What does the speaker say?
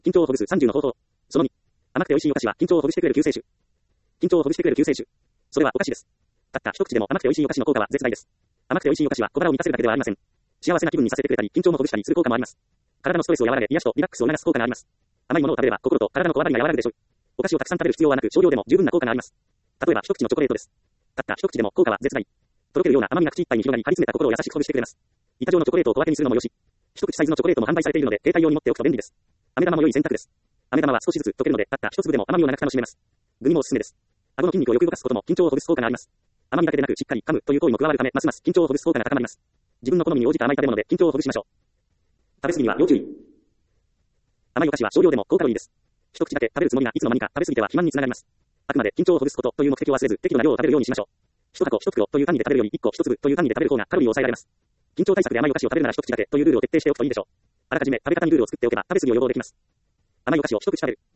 緊張をほぐす30の方法。その2。甘くて美味しいお菓子は緊張をほぐしてくれる救世主。緊張をほぐしてくれる救世主。それはお菓子です。たった一口でも甘くて美味しいお菓子の効果は絶大です。甘くて美味しいお菓子は小腹を満たせるだけではありません。幸せな気分にさせてくれたり、緊張もほぐしたりする効果もあります。体のストレスを和らげ、癒しとリラックスを促す効果があります。甘いものを食べれば心と体のこわばりが和らぐでしょう。お菓子をたくさん食べる必要はなく、少量でも十分な効果があります。例えば一口のチョコレートです。たった一口でも効果は絶大。とろけるような甘みが口いっぱいに広がり、張り詰めた心を優しくほぐしてくれます。板状のチョコレートを小分けにするのもよし。一口サイズのチョコレートも販売されているので、携帯用に持っておくと便利です。飴玉も良い選択です。飴玉は少しずつ溶けるので、たった一粒でも甘みを長く楽しめます。グミもおすすめです。顎の筋肉をよく動かすことも緊張をほぐす効果があります。甘みだけでなくしっかり噛むという行為も加わるため、ますます緊張をほぐす効果が高まります。自分の好みに応じた甘い食べ物で緊張をほぐしましょう。食べ過ぎには要注意。甘いお菓子は少量でも高カロリーです。一口だけ食べるつもりがいつの間にか食べ過ぎては肥満につながります。あくまで緊張をほぐすことという目的を忘れず、適度な量を食べるようにしましょう。一箱一袋という単位で食べるより一個一粒という単位で食べる方がカロリーを抑えられます。緊張対策で甘いお菓子を食べるなら一口だけというルールを徹底しておくといいでしょう。あらかじめ食べ方にルールを作っておけば食べ過ぎを予防できます。甘いお菓子を一口食べる。